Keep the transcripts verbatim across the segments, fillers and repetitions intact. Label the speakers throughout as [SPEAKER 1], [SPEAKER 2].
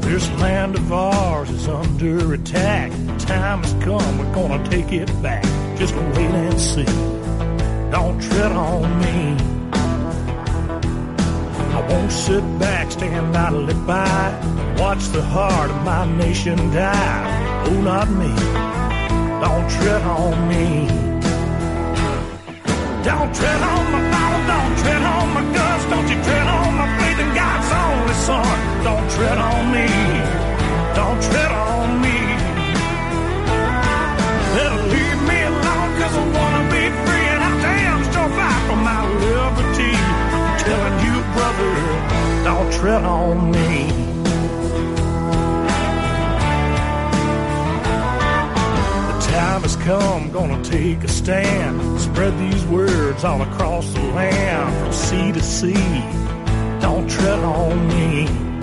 [SPEAKER 1] This land of ours is under attack. The time has come, we're gonna take it back. Just wait and see. Don't tread on me. I won't sit back, stand idly by, watch the heart of my nation die. Oh, not me. Don't tread on me. Don't tread on my Bible, don't tread on my guns, don't you tread on my faith in God's only Son. Don't tread on me, don't tread on me. Better leave me alone, cause I wanna be free, and I damn sure fight for my liberty. I'm telling you, brother, don't tread on me. Time has come, gonna take a stand. Spread these words all across the land, from sea to sea. Don't tread on me.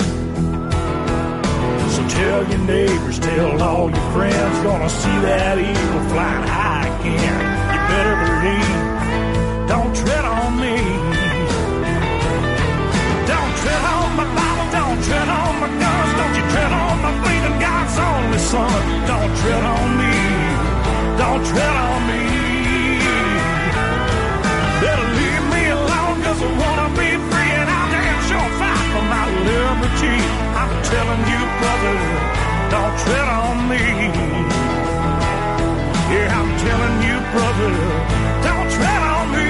[SPEAKER 1] So tell your neighbors, tell all your friends, gonna see that eagle flying high again. You better believe. Don't tread on me. Don't tread on my Bible, don't tread on my guns, don't you tread on my faith in God's only Son. Don't tread on me. Don't tread on me. Better leave me alone, cause I wanna be free, and I'll damn sure fight for my liberty. I'm telling you, brother, don't tread on me. Yeah, I'm telling you, brother, don't tread on me.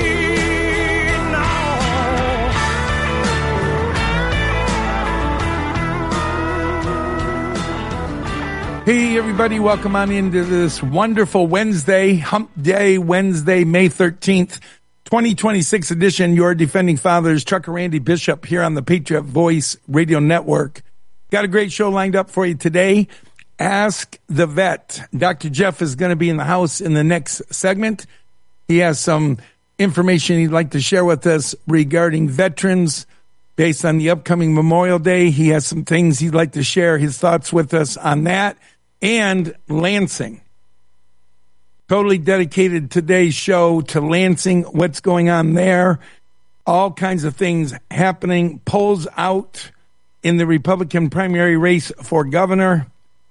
[SPEAKER 2] Hey, everybody, welcome on into this wonderful Wednesday, Hump Day, Wednesday, May thirteenth, twenty twenty-six edition. Your Defending Fathers, Trucker Randy Bishop here on the Patriot Voice Radio Network. Got a great show lined up for you today. Ask the Vet. Doctor Jeff is going to be in the house in the next segment. He has some information he'd like to share with us regarding veterans based on the upcoming Memorial Day. He has some things he'd like to share his thoughts with us on that. And Lansing. Totally dedicated today's show to Lansing, what's going on there, all kinds of things happening, polls out in the Republican primary race for governor.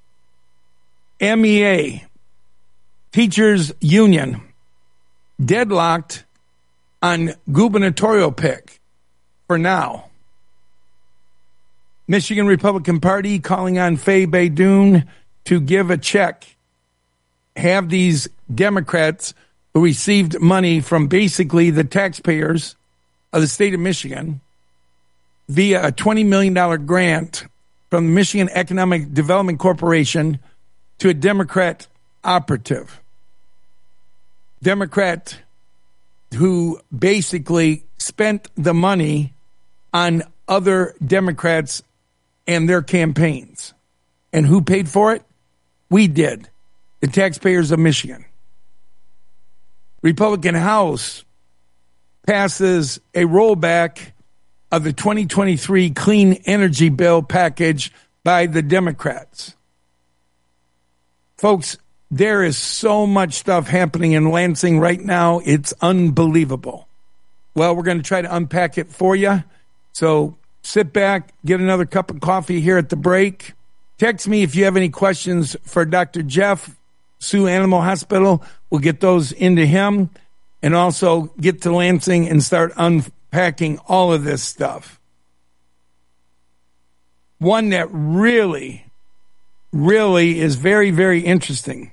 [SPEAKER 2] M E A, Teachers Union, deadlocked on gubernatorial pick for now. Michigan Republican Party calling on Faye Baydoun to give a check, have these Democrats who received money from basically the taxpayers of the state of Michigan via a twenty million dollars grant from the Michigan Economic Development Corporation to a Democrat operative. Democrat who basically spent the money on other Democrats and their campaigns. And who paid for it? We did, the taxpayers of Michigan. Republican House passes a rollback of the twenty twenty-three Clean Energy Bill package by the Democrats. Folks, there is so much stuff happening in Lansing right now, it's unbelievable. Well, we're going to try to unpack it for you. So sit back, get another cup of coffee here at the break. Text me if you have any questions for Doctor Jeff, Sioux Animal Hospital. We'll get those into him and also get to Lansing and start unpacking all of this stuff. One that really, really is very, very interesting.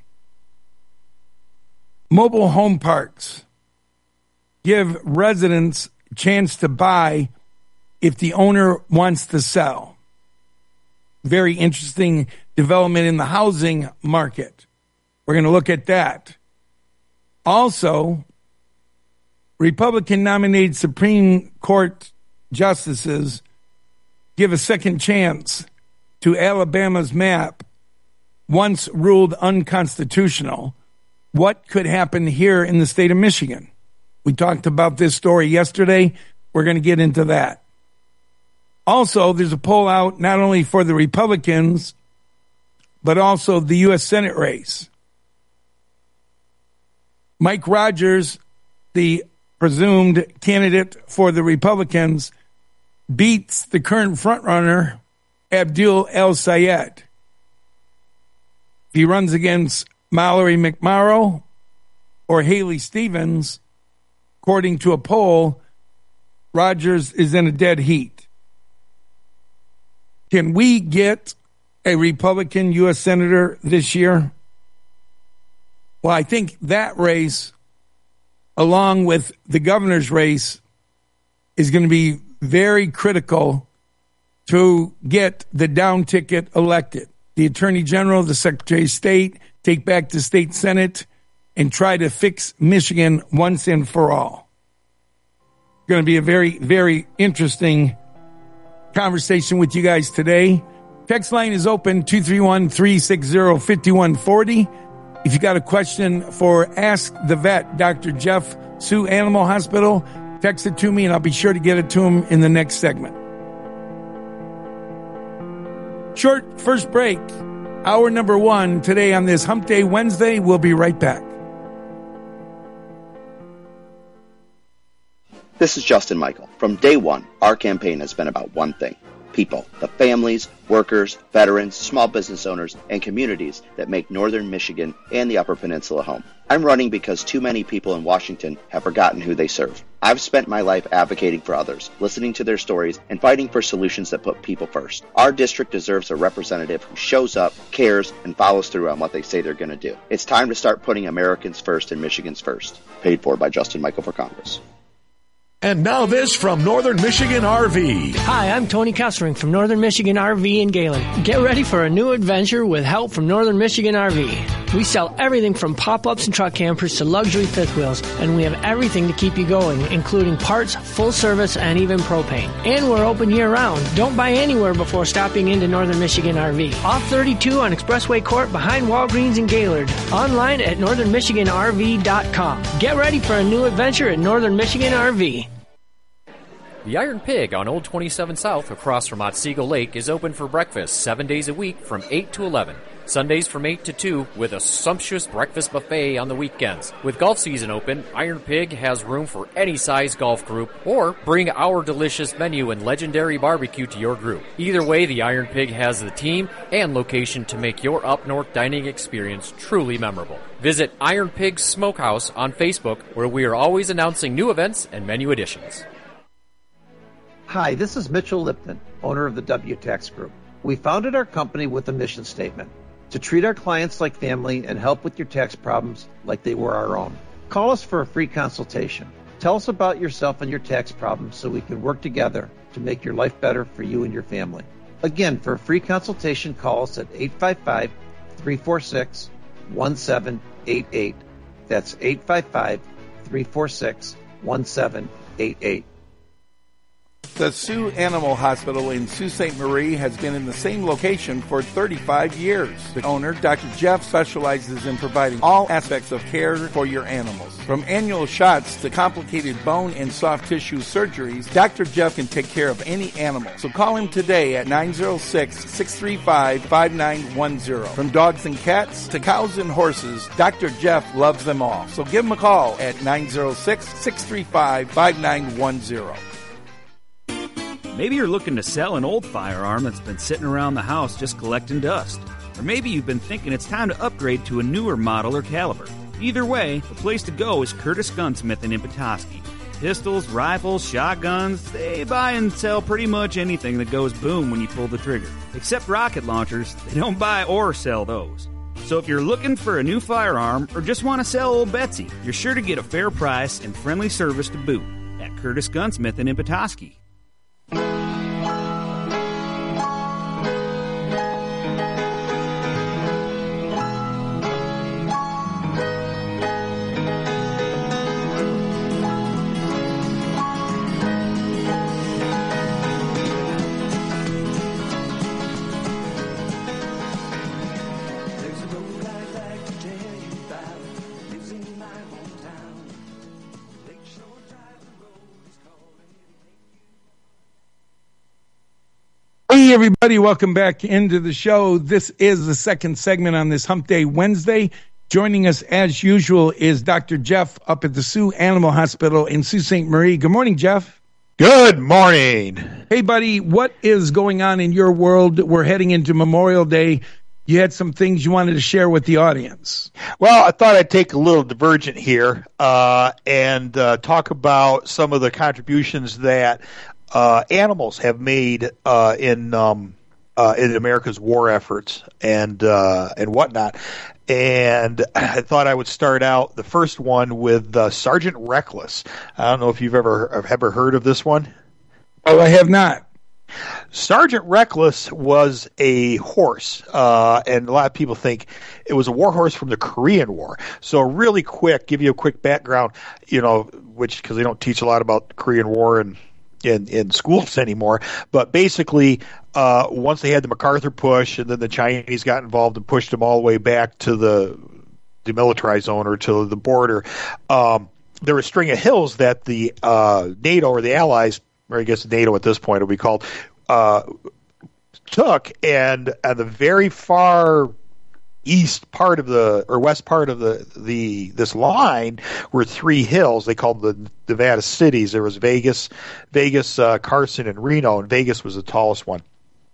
[SPEAKER 2] Mobile home parks give residents a chance to buy if the owner wants to sell. Very interesting development in the housing market. We're going to look at that. Also, Republican-nominated Supreme Court justices give a second chance to Alabama's map, once ruled unconstitutional. What could happen here in the state of Michigan? We talked about this story yesterday. We're going to get into that. Also, there's a poll out not only for the Republicans, but also the U S Senate race. Mike Rogers, the presumed candidate for the Republicans, beats the current frontrunner Abdul El Sayed. If he runs against Mallory McMorrow or Haley Stevens, according to a poll, Rogers is in a dead heat. Can we get a Republican U S Senator this year? Well, I think that race, along with the governor's race, is going to be very critical to get the down ticket elected. The Attorney General, the Secretary of State, take back the state Senate and try to fix Michigan once and for all. It's going to be a very, very interesting conversation with you guys today. Text line is open, two three one, three six zero, five one four zero. If you got a question for Ask the Vet, Doctor Jeff, Sioux Animal Hospital, text it to me and I'll be sure to get it to him in the next segment. Short first break, hour number one today on this Hump Day Wednesday. We'll be right back.
[SPEAKER 3] This is Justin Michael. From day one, our campaign has been about one thing: people, the families, workers, veterans, small business owners, and communities that make Northern Michigan and the Upper Peninsula home. I'm running because too many people in Washington have forgotten who they serve. I've spent my life advocating for others, listening to their stories, and fighting for solutions that put people first. Our district deserves a representative who shows up, cares, and follows through on what they say they're going to do. It's time to start putting Americans first and Michigan's first. Paid for by Justin Michael for Congress.
[SPEAKER 4] And now this from Northern Michigan R V.
[SPEAKER 5] Hi, I'm Tony Kessering from Northern Michigan R V in Gaylord. Get ready for a new adventure with help from Northern Michigan R V. We sell everything from pop-ups and truck campers to luxury fifth wheels, and we have everything to keep you going, including parts, full service, and even propane. And we're open year-round. Don't buy anywhere before stopping into Northern Michigan R V. Off thirty-two on Expressway Court behind Walgreens in Gaylord. Online at northern michigan r v dot com. Get ready for a new adventure at Northern Michigan R V.
[SPEAKER 6] The Iron Pig on Old twenty-seven South across from Otsego Lake is open for breakfast seven days a week from eight to eleven. Sundays from eight to two with a sumptuous breakfast buffet on the weekends. With golf season open, Iron Pig has room for any size golf group, or bring our delicious menu and legendary barbecue to your group. Either way, the Iron Pig has the team and location to make your up-north dining experience truly memorable. Visit Iron Pig Smokehouse on Facebook, where we are always announcing new events and menu additions.
[SPEAKER 7] Hi, this is Mitchell Lipton, owner of the W Tax Group. We founded our company with a mission statement: to treat our clients like family and help with your tax problems like they were our own. Call us for a free consultation. Tell us about yourself and your tax problems so we can work together to make your life better for you and your family. Again, for a free consultation, call us at eight five five, three four six, one seven eight eight. That's eight five five, three four six, one seven eight eight.
[SPEAKER 2] The Sioux Animal Hospital in Sault Ste. Marie has been in the same location for thirty-five years. The owner, Doctor Jeff, specializes in providing all aspects of care for your animals. From annual shots to complicated bone and soft tissue surgeries, Doctor Jeff can take care of any animal. So call him today at nine oh six, six three five, five nine one zero. From dogs and cats to cows and horses, Doctor Jeff loves them all. So give him a call at nine oh six, six three five, five nine one zero.
[SPEAKER 8] Maybe you're looking to sell an old firearm that's been sitting around the house just collecting dust. Or maybe you've been thinking it's time to upgrade to a newer model or caliber. Either way, the place to go is Curtis Gunsmith in Petoskey. Pistols, rifles, shotguns, they buy and sell pretty much anything that goes boom when you pull the trigger. Except rocket launchers, they don't buy or sell those. So if you're looking for a new firearm or just want to sell old Betsy, you're sure to get a fair price and friendly service to boot at Curtis Gunsmith in Petoskey.
[SPEAKER 2] Hey, everybody, welcome back into the show. This is the second segment on this Hump Day Wednesday. Joining us, as usual, is Doctor Jeff up at the Sioux Animal Hospital in Sault Ste. Marie. Good morning, Jeff.
[SPEAKER 9] Good morning.
[SPEAKER 2] Hey, buddy, what is going on in your world? We're heading into Memorial Day. You had some things you wanted to share with the audience.
[SPEAKER 9] Well, I thought I'd take a little divergent here uh, and uh, talk about some of the contributions that uh, animals have made uh, in um, uh, in America's war efforts and uh, and whatnot. And I thought I would start out the first one with uh, Sergeant Reckless. I don't know if you've ever ever heard of this one.
[SPEAKER 2] Oh, I have not.
[SPEAKER 9] Sergeant Reckless was a horse, uh, and a lot of people think it was a war horse from the Korean War. So really quick, give you a quick background, you know, which because they don't teach a lot about the Korean War in, in, in schools anymore. But basically, uh, once they had the MacArthur push and then the Chinese got involved and pushed them all the way back to the demilitarized zone or to the border, um, there were a string of hills that the uh, NATO or the Allies, or I guess NATO at this point it'll be called, uh, took, and at the very far east part of the, or west part of the, the this line were three hills. They called them the Nevada cities. There was Vegas, Vegas, uh, Carson, and Reno, and Vegas was the tallest one.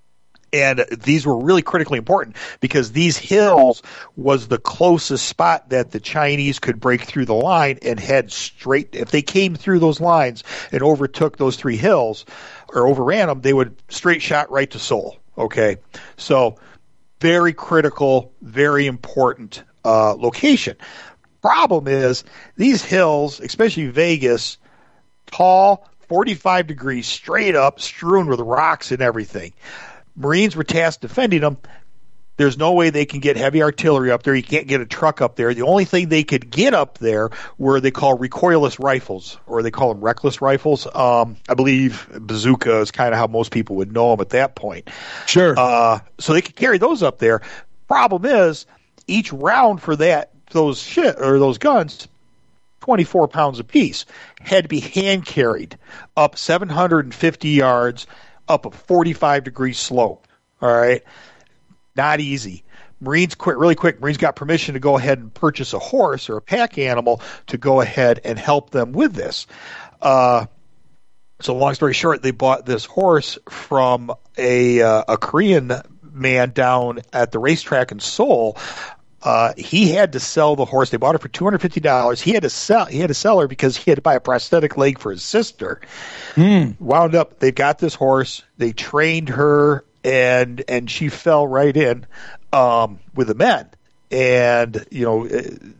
[SPEAKER 9] And these were really critically important because these hills was the closest spot that the Chinese could break through the line and head straight. If they came through those lines and overtook those three hills or overran them, they would straight shot right to Seoul. Okay. So very critical, very important uh, location. Problem is these hills, especially Vegas, tall, forty-five degrees straight up, strewn with rocks and everything. Marines were tasked defending them. There's no way they can get heavy artillery up there. You can't get a truck up there. The only thing they could get up there were they call recoilless rifles, or they call them reckless rifles. Um, I believe bazooka is kind of how most people would know them at that point.
[SPEAKER 2] Sure.
[SPEAKER 9] Uh, so they could carry those up there. Problem is, each round for that those shit or those guns, twenty-four pounds apiece, had to be hand carried up seven hundred fifty yards. Up a forty-five degree slope. All right. Not easy. Marines quit really quick. Marines got permission to go ahead and purchase a horse or a pack animal to go ahead and help them with this. Uh, so long story short, they bought this horse from a, uh, a Korean man down at the racetrack in Seoul. Uh, he had to sell the horse. They bought it for two hundred fifty dollars. He had to sell. He had to sell her because he had to buy a prosthetic leg for his sister.
[SPEAKER 2] Mm.
[SPEAKER 9] Wound up, they got this horse. They trained her, and and she fell right in um, with the men. And you know,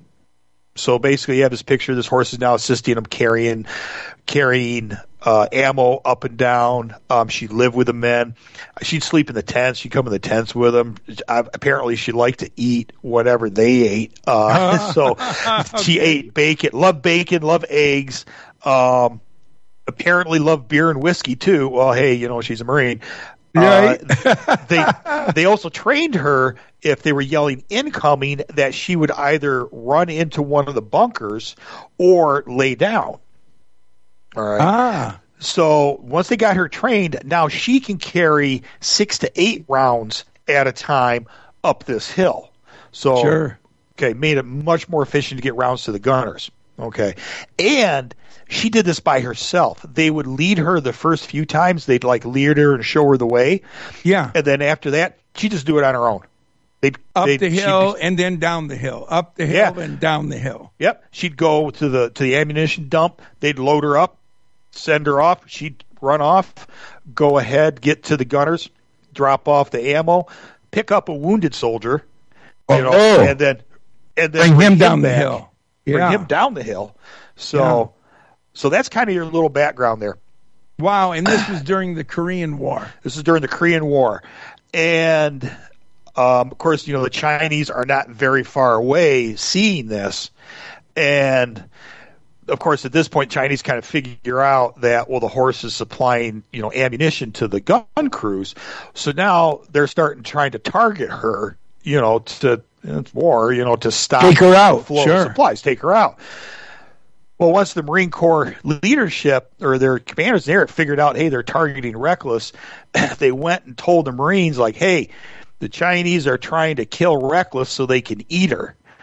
[SPEAKER 9] so basically, you have this picture. This horse is now assisting him carrying carrying uh, ammo up and down. Um, she'd live with the men. She'd sleep in the tents. She'd come in the tents with them. Uh, apparently, she liked to eat whatever they ate. Uh, so okay. She ate bacon, loved bacon, loved eggs. Um, apparently, loved beer and whiskey too. Well, hey, you know, she's a Marine.
[SPEAKER 2] Right.
[SPEAKER 9] Uh, they they also trained her if they were yelling incoming that she would either run into one of the bunkers or lay down. All right.
[SPEAKER 2] Ah.
[SPEAKER 9] So once they got her trained, now she can carry six to eight rounds at a time up this hill. So
[SPEAKER 2] sure.
[SPEAKER 9] Okay, made it much more efficient to get rounds to the gunners. Okay. And she did this by herself. They would lead her the first few times. They'd like lead her and show her the way.
[SPEAKER 2] Yeah.
[SPEAKER 9] And then after that, she'd just do it on her own. They'd,
[SPEAKER 2] up
[SPEAKER 9] they'd,
[SPEAKER 2] the hill
[SPEAKER 9] be,
[SPEAKER 2] and then down the hill. Up the hill yeah. and down the hill.
[SPEAKER 9] Yep. She'd go to the to the ammunition dump. They'd load her up, send her off. She'd run off, go ahead, get to the gunners, drop off the ammo, pick up a wounded soldier, you
[SPEAKER 2] oh,
[SPEAKER 9] know,
[SPEAKER 2] oh.
[SPEAKER 9] and then and then
[SPEAKER 2] bring, bring him, him
[SPEAKER 9] down
[SPEAKER 2] back,
[SPEAKER 9] the hill.
[SPEAKER 2] Yeah.
[SPEAKER 9] Bring him down the hill. So, yeah. so that's kind of your little background there.
[SPEAKER 2] Wow, and this was during the Korean War.
[SPEAKER 9] This is during the Korean War, and um, of course, you know the Chinese are not very far away seeing this, and of course, at this point, Chinese kind of figure out that, well, the horse is supplying, you know, ammunition to the gun crews. So now they're starting trying to target her, you know, to it's war, you know, to stop
[SPEAKER 2] take her out,
[SPEAKER 9] the flow
[SPEAKER 2] sure.
[SPEAKER 9] of supplies, take her out. Well, once the Marine Corps leadership or their commanders there figured out, hey, they're targeting Reckless, they went and told the Marines, like, hey, the Chinese are trying to kill Reckless so they can eat her.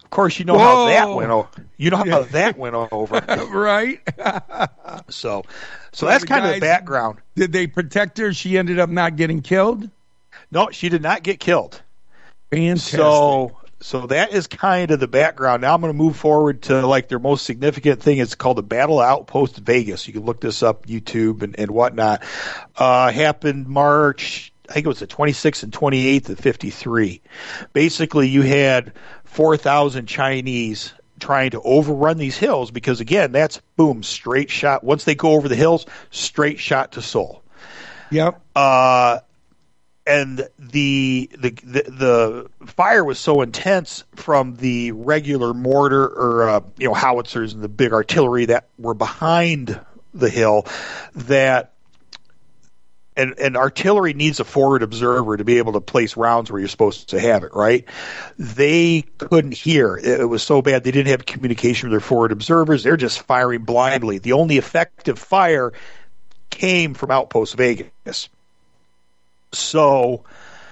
[SPEAKER 9] Of course, you know
[SPEAKER 2] Whoa.
[SPEAKER 9] how that went over. You know how
[SPEAKER 2] Yeah.
[SPEAKER 9] that went over.
[SPEAKER 2] Right?
[SPEAKER 9] So, so that's
[SPEAKER 2] the
[SPEAKER 9] kind of
[SPEAKER 2] guys-
[SPEAKER 9] the background.
[SPEAKER 2] Did they protect her? She ended up not getting killed?
[SPEAKER 9] No, she did not get killed.
[SPEAKER 2] Fantastic.
[SPEAKER 9] So, so that is kind of the background. Now I'm going to move forward to like their most significant thing. It's called the Battle Outpost Vegas. You can look this up, YouTube and, and whatnot. Uh, happened March, I think it was the twenty-sixth and twenty-eighth of fifty-three. Basically, you had four thousand Chinese trying to overrun these hills because, again, that's, boom, straight shot. Once they go over the hills, straight shot to Seoul.
[SPEAKER 2] Yep.
[SPEAKER 9] Uh, and the, the the the fire was so intense from the regular mortar or uh, you know howitzers and the big artillery that were behind the hill that and and artillery needs a forward observer to be able to place rounds where you're supposed to have it, right? They couldn't hear. It was so bad they didn't have communication with their forward observers. They're just firing blindly. The only effective fire came from Outpost Vegas. So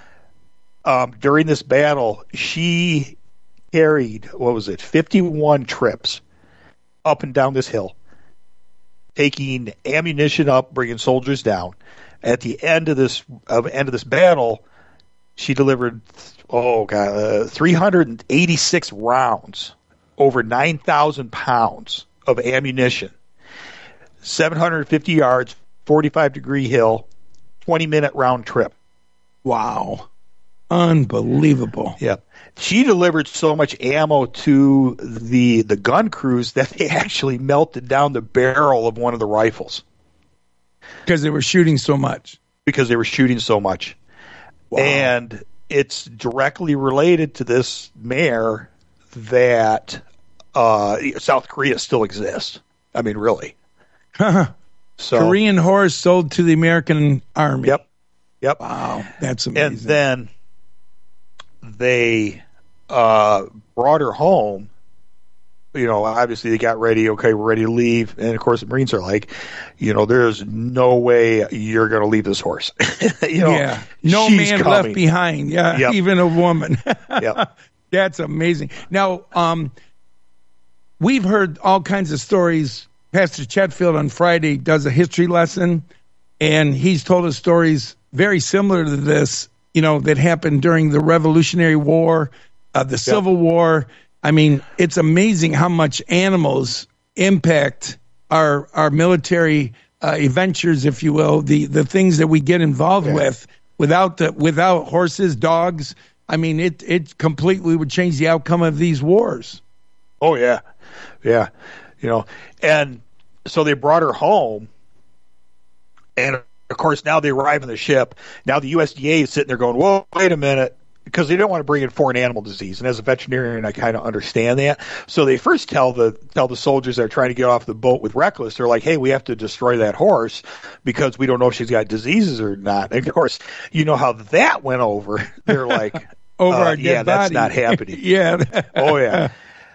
[SPEAKER 9] um, during this battle, she carried, what was it, fifty-one trips up and down this hill, taking ammunition up, bringing soldiers down. At the end of this uh, end of this battle, she delivered, oh god, uh, three hundred eighty-six rounds, over nine thousand pounds of ammunition, seven hundred fifty yards, forty-five degree hill, twenty minute round trip.
[SPEAKER 2] Wow. Unbelievable.
[SPEAKER 9] Yeah. She delivered so much ammo to the the gun crews that they actually melted down the barrel of one of the rifles.
[SPEAKER 2] Because they were shooting so much.
[SPEAKER 9] Because they were shooting so much. Wow. And it's directly related to this mayor that uh, South Korea still exists. I mean, really. So,
[SPEAKER 2] Korean horse sold to the American army.
[SPEAKER 9] Yep. Yep.
[SPEAKER 2] Wow. That's amazing.
[SPEAKER 9] And then they uh, brought her home. You know, obviously they got ready. Okay, we're ready to leave. And of course, the Marines are like, you know, there's no way you're going to leave this horse. you know,
[SPEAKER 2] yeah. No
[SPEAKER 9] she's
[SPEAKER 2] man
[SPEAKER 9] coming.
[SPEAKER 2] left behind. Yeah.
[SPEAKER 9] Yep.
[SPEAKER 2] Even a woman.
[SPEAKER 9] Yep.
[SPEAKER 2] That's amazing. Now, um, we've heard all kinds of stories. Pastor Chetfield on Friday does a history lesson, and he's told us stories very similar to this, you know, that happened during the Revolutionary War, uh, the Civil yep. War. I mean, it's amazing how much animals impact our our military uh, adventures, if you will, the, the things that we get involved yeah. with. Without the without horses, dogs, I mean, it it completely would change the outcome of these wars.
[SPEAKER 9] Oh yeah, yeah, you know, and so they brought her home, and of course now they arrive on the ship. Now the U S D A is sitting there going, "Whoa, wait a minute." Because they don't want to bring in foreign animal disease, and as a veterinarian, I kind of understand that. So they first tell the tell the soldiers that are trying to get off the boat with Reckless, they're like, "Hey, we have to destroy that horse because we don't know if she's got diseases or not." And of course, you know how that went over. They're like,
[SPEAKER 2] "Over
[SPEAKER 9] uh,
[SPEAKER 2] our dead
[SPEAKER 9] yeah, that's
[SPEAKER 2] body.
[SPEAKER 9] not happening."
[SPEAKER 2] yeah.
[SPEAKER 9] Oh yeah.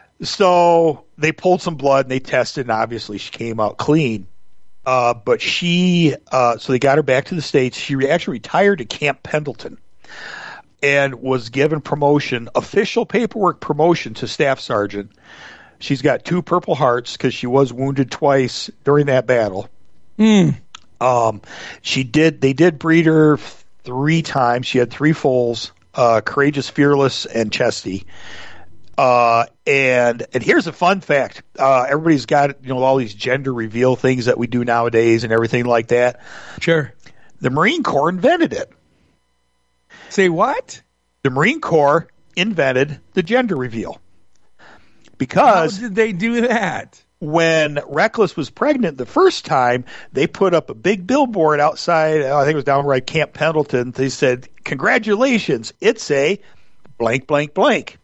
[SPEAKER 9] So they pulled some blood and they tested, and obviously she came out clean. Uh, but she, uh, so they got her back to the States. She actually retired to Camp Pendleton. And was given promotion, official paperwork promotion to staff sergeant. She's got two Purple Hearts because she was wounded twice during that battle.
[SPEAKER 2] Mm.
[SPEAKER 9] Um, she did. They did breed her three times. She had three foals: uh, Courageous, Fearless, and Chesty. Uh, and and here's a fun fact: uh, everybody's got you know all these gender reveal things that we do nowadays and everything like that.
[SPEAKER 2] Sure,
[SPEAKER 9] the Marine Corps invented it.
[SPEAKER 2] Say what?
[SPEAKER 9] The Marine Corps invented the gender reveal. Because
[SPEAKER 2] how did they do that?
[SPEAKER 9] When Reckless was pregnant the first time, they put up a big billboard outside, I think it was down right Camp Pendleton. They said, "Congratulations, it's a blank, blank, blank."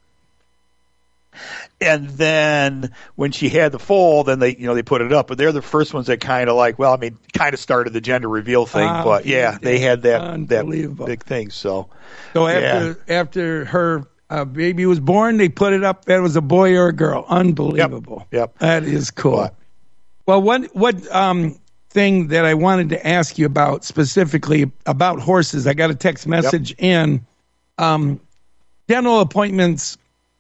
[SPEAKER 9] And then when she had the foal, then they, you know, they put it up. But they're the first ones that kind of like, well, I mean, kind of started the gender reveal thing.
[SPEAKER 2] Oh,
[SPEAKER 9] but yeah, they had that that big thing. So,
[SPEAKER 2] so after
[SPEAKER 9] yeah.
[SPEAKER 2] after her uh, baby was born, they put it up. That was a boy or a girl. Unbelievable.
[SPEAKER 9] Yep. yep.
[SPEAKER 2] That is cool.
[SPEAKER 9] But,
[SPEAKER 2] well, what what um thing that I wanted to ask you about specifically about horses? I got a text message yep. in. Um, dental appointments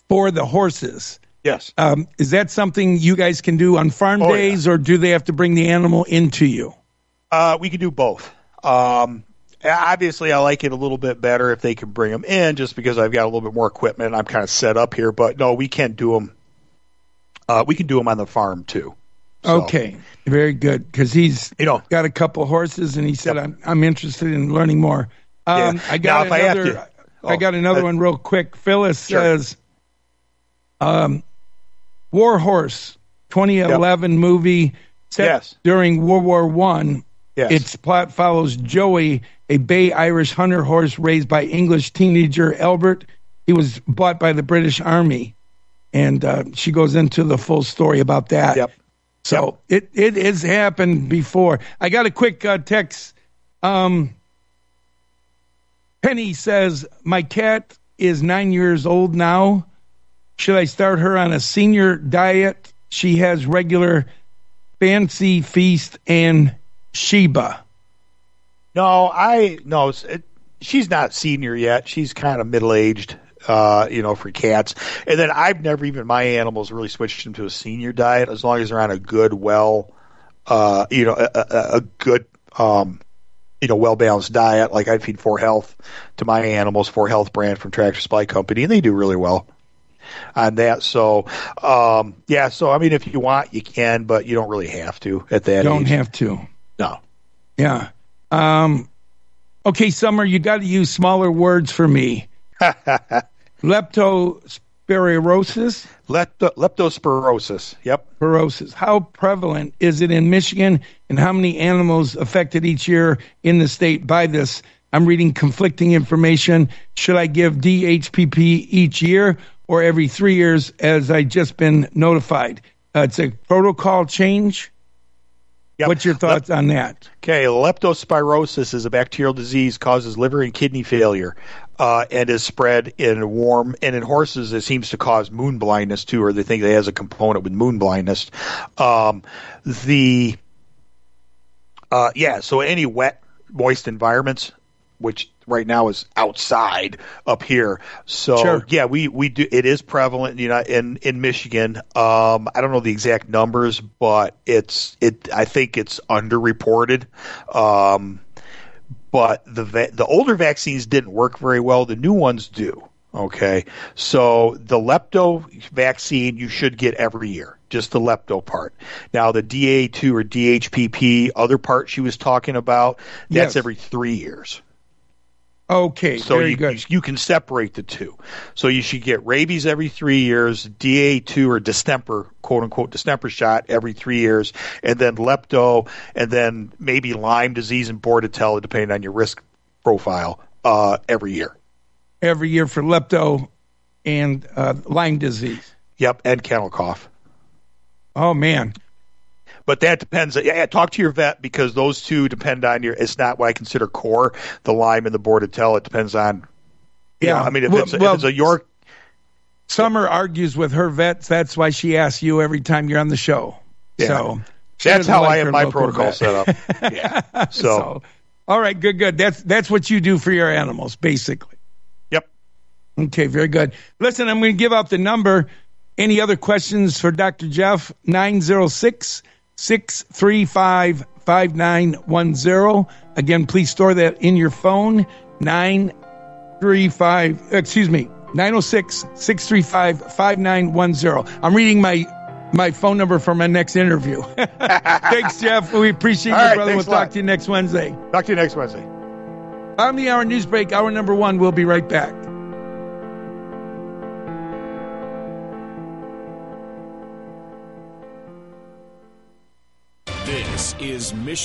[SPEAKER 2] for the horses.
[SPEAKER 9] Yes.
[SPEAKER 2] Um, is that something you guys can do on farm
[SPEAKER 9] Oh,
[SPEAKER 2] days,
[SPEAKER 9] yeah.
[SPEAKER 2] or do they have to bring the animal into you?
[SPEAKER 9] Uh, we can do both. Um, obviously, I like it a little bit better if they can bring them in, just because I've got a little bit more equipment and I'm kind of set up here. But no, we can do them. Uh, we can do them on the farm too. So,
[SPEAKER 2] Okay, very good, because he's
[SPEAKER 9] you know,
[SPEAKER 2] got a couple horses, and he said,
[SPEAKER 9] Yep.
[SPEAKER 2] I'm, I'm interested in learning more. Um,
[SPEAKER 9] Yeah.
[SPEAKER 2] I got
[SPEAKER 9] Now, if I have
[SPEAKER 2] another.
[SPEAKER 9] to-
[SPEAKER 2] I got
[SPEAKER 9] oh,
[SPEAKER 2] another
[SPEAKER 9] uh,
[SPEAKER 2] one real quick. Phyllis
[SPEAKER 9] Sure.
[SPEAKER 2] says, um, "War Horse, twenty eleven movie set
[SPEAKER 9] Yes.
[SPEAKER 2] during World War One.
[SPEAKER 9] Yes.
[SPEAKER 2] Its plot follows Joey, a Bay Irish hunter horse raised by English teenager Albert. He was bought by the British Army, and uh, she goes into the full story about that.
[SPEAKER 9] Yep.
[SPEAKER 2] So it, it has happened before. I got a quick uh, text. Um, Penny says, my cat is nine years old now. Should I start her on a senior diet? She has regular Fancy Feast and Sheba.
[SPEAKER 9] No, I no. It, she's not senior yet. She's kind of middle aged. Uh, you know, for cats. And then I've never even my animals really switched them to a senior diet as long as they're on a good, well, uh, you know, a, a, a good, um, you know, well balanced diet. Like I feed four Health to my animals, four Health brand from Tractor Supply Company, and they do really well on that. So, um, yeah. So I mean, if you want, you can, but you don't really have to at that.
[SPEAKER 2] Don't
[SPEAKER 9] age.
[SPEAKER 2] have to.
[SPEAKER 9] No.
[SPEAKER 2] Yeah. Um, okay, Summer, you got to use smaller words for me. Leptospirosis?
[SPEAKER 9] Lepto, leptospirosis. Yep.
[SPEAKER 2] Spirosis. How prevalent is it in Michigan, and how many animals affected each year in the state by this? I'm reading conflicting information. Should I give D H P P each year or every three years as I just been notified? Uh, it's a protocol change.
[SPEAKER 9] Yep.
[SPEAKER 2] What's your thoughts
[SPEAKER 9] Lep-
[SPEAKER 2] on that?
[SPEAKER 9] Okay, leptospirosis is a bacterial disease, causes liver and kidney failure, uh, and is spread in warm, and in horses it seems to cause moon blindness too, or they think it has a component with moon blindness. Um, the, uh, yeah, so any wet, moist environments, which right now is outside up here. So
[SPEAKER 2] Sure.
[SPEAKER 9] yeah, we, we do, it is prevalent, you know, in, in Michigan. Um, I don't know the exact numbers, but it's, it, I think it's underreported. Um, but the, va- the older vaccines didn't work very well. The new ones do. Okay. So the lepto vaccine you should get every year, just the lepto part. Now the D A two or D H P P, other part she was talking about, that's
[SPEAKER 2] Yes.
[SPEAKER 9] every three years.
[SPEAKER 2] Okay,
[SPEAKER 9] So
[SPEAKER 2] very
[SPEAKER 9] you,
[SPEAKER 2] good.
[SPEAKER 9] you you can separate the two. So you should get rabies every three years, D A two or distemper, quote unquote distemper shot every three years, and then lepto, and then maybe Lyme disease and Bordetella, depending on your risk profile, uh, every year.
[SPEAKER 2] Every year for lepto and uh, Lyme disease.
[SPEAKER 9] Yep, and kennel cough.
[SPEAKER 2] Oh, man.
[SPEAKER 9] But that depends. Yeah, talk to your vet because those two depend on your. It's not what I consider core. The Lyme and the Bordetella. It depends on. You
[SPEAKER 2] Yeah.
[SPEAKER 9] know, I mean, if,
[SPEAKER 2] Well-
[SPEAKER 9] it's, a,
[SPEAKER 2] well,
[SPEAKER 9] if it's a York.
[SPEAKER 2] Summer argues with her vets. That's why she asks you every time you're on the show.
[SPEAKER 9] Yeah.
[SPEAKER 2] So she
[SPEAKER 9] That's
[SPEAKER 2] doesn't
[SPEAKER 9] how
[SPEAKER 2] like
[SPEAKER 9] I have
[SPEAKER 2] her
[SPEAKER 9] my
[SPEAKER 2] local
[SPEAKER 9] protocol
[SPEAKER 2] vet.
[SPEAKER 9] set up. Yeah. So,
[SPEAKER 2] So, all right, good, good. That's that's what you do for your animals, basically.
[SPEAKER 9] yep.
[SPEAKER 2] Okay, very good. Listen, I'm going to give out the number. Any other questions for Doctor Jeff? nine zero six, six three five, five nine one zero. Again, please store that in your phone. nine three five, excuse me, nine oh six, six three five, five nine one zero. I'm reading my my phone number for my next interview. Thanks, Jeff. We appreciate
[SPEAKER 9] All
[SPEAKER 2] you,
[SPEAKER 9] right,
[SPEAKER 2] brother. We'll
[SPEAKER 9] thanks a
[SPEAKER 2] talk
[SPEAKER 9] lot.
[SPEAKER 2] to you next Wednesday.
[SPEAKER 9] Talk to you next Wednesday.
[SPEAKER 2] On the Hour News Break, hour number one. We'll be right back.
[SPEAKER 10] This is Michigan.